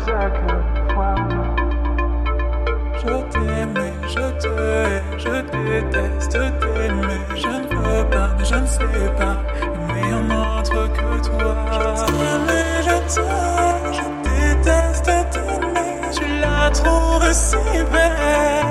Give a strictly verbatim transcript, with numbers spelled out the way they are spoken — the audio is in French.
chaque fois. Je t'aimais, je te hais, je déteste t'aimer. Je ne veux pas, mais je ne sais pas aimer un autre que toi. Je t'aimais, je te hais, je déteste t'aimer. Tu la trouves si belle.